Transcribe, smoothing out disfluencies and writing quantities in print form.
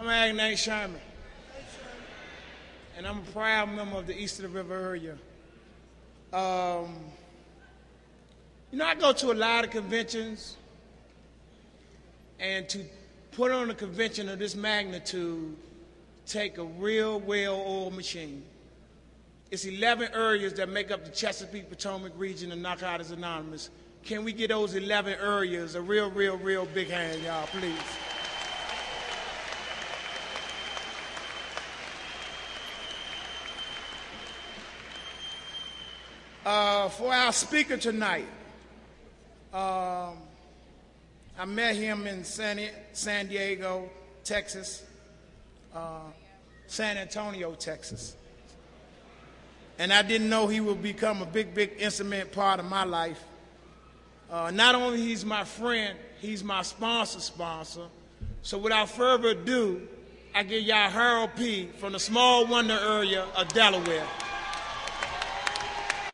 I'm Agnes Sherman, and I'm a proud member of the East of the River area. I go to a lot of conventions, and to put on a convention of this magnitude, take a real well-oiled machine. It's 11 areas that make up the Chesapeake Potomac region of Narcotics Anonymous. Can we get those 11 areas a real big hand, y'all, please? For our speaker tonight, I met him in San Diego, Texas, San Antonio, Texas. And I didn't know he would become a big intimate part of my life. Not only he's my friend, he's my sponsor. So without further ado, I give y'all Harold P. from the Small Wonder area of Delaware.